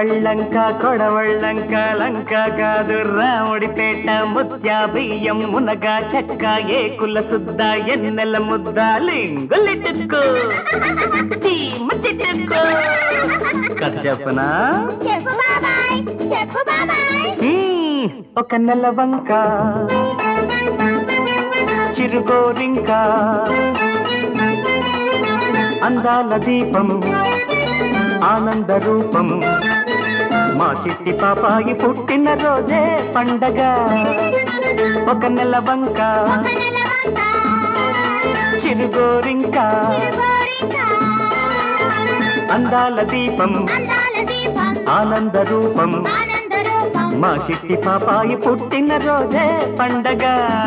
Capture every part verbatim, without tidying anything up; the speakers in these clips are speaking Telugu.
కళ్ళంక కొడవళ్ళంక లంక కాదు రాముడిపేట ముత్యా బియ్యం మునగా చెక్క ఏకుల సుద్ద ఎన్నెల ముద్ద లింగులిటుకో చీమ చిట్టుకో కథ చెప్పనా చెప్పు బాబాయ్ చెప్పు బాబాయ్ ఒక నెల వంక చిరుగోరింక అందాల దీపం ఆనంద రూపం మా చిట్టి పాపాయి పుట్టిన రోజే పండగ ఒక నెల వంక చిరుగోరింక అందాల దీపం ఆనంద రూపం మా చిట్టి పాపాయి పుట్టిన రోజే పండగ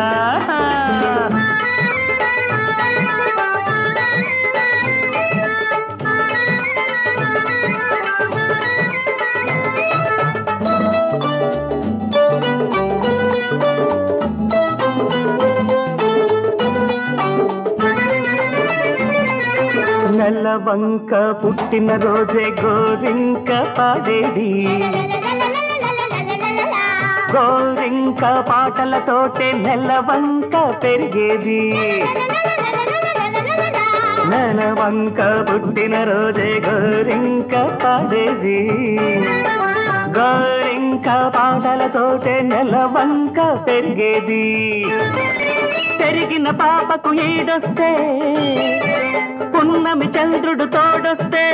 నెలవంక పుట్టిన రోజే గోరింక పాడేది గోరింక పాటలతోటే నెలవంక పెరిగేది నెలవంక పుట్టిన రోజే గోరింక పాడేది గోరింక పాటలతోటే నెలవంక పెరిగేది పెరిగిన పాపకు ఈడొస్తే పున్నమి చంద్రుడు తోడొస్తే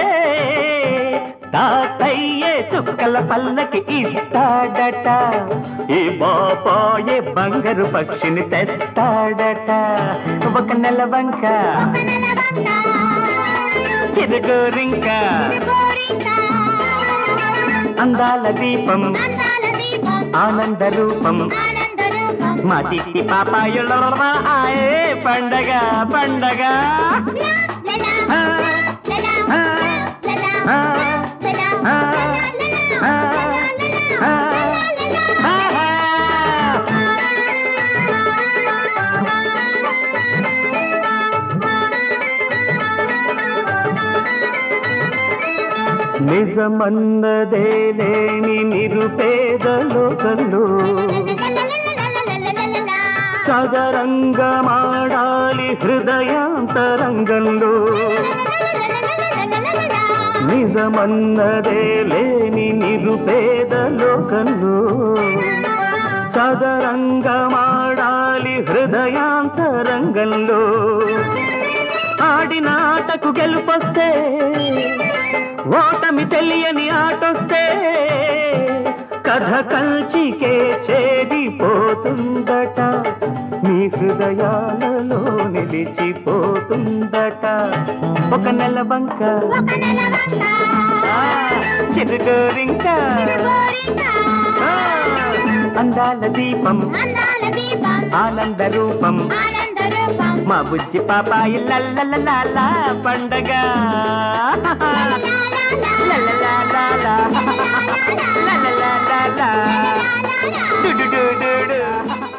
తాతయ్యే చుక్కల పల్లకి ఇస్తాడట ఈ బాపాయే బంగారు పక్షిని తెస్తాడట ఒక నెల వంక చిరుగోరింక అందాల దీపం ఆనంద రూపం మా చిట్టి పాపాయుల ఆయే పండగ పండగ నిజమన్నదే లేని నిరుపేదలో కళ్ళు చదరంగమాడాలి హృదయాంతరంగంలో నిజమన్నదే లేని నిరుపేద లోకంలో చదరంగమాడాలి హృదయాంతరంగంలో ఆడిన ఆటకు గెలుపొస్తే ఓటమి తెలియని ఆటొస్తే కథ కంచికే చేరిపోతుందట మీ హృదయాలలో నిలిచిపోతుందట ఒక నెల వంక చిరుగోరింక అందాల దీపం ఆనంద రూపం మా బుజ్జి పాపాయి లల్లలా పండగ La la la la la, do do do do do.